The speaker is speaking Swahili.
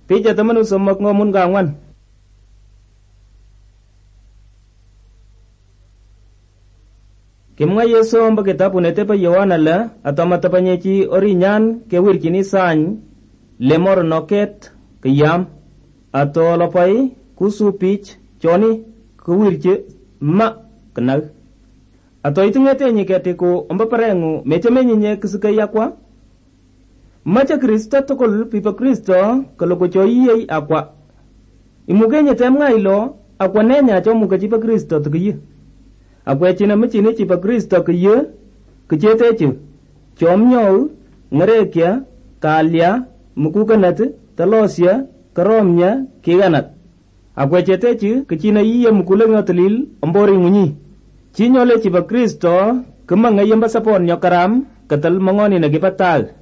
Picha 83 Kimwa Yesu ombo kitabu netepo Yohana le atamatapanyechi orinyan kewirchini sany lemor noket kiyam atolopai kusupich choni kuwirchi ma knag atoitingetenyi ketiku ombo parengu mechemenyinye kisikayakwa macha Kristo tukul pipa Kristo kalokochoyiyei akwa imugenye temwa ilo akwa nenya chomuka chipa Kristo tukiyi akwa china michini chipa Kristo kiyi kichetechu chomnyou ngarekya kalya mukukanat talosya karomnya kiganat akwa chetechu kichina yiye mukuleng tilil ombori ngunyi chinyole chipa Kristo kumangayemba sapon nyokaram katal mangoni na gipatag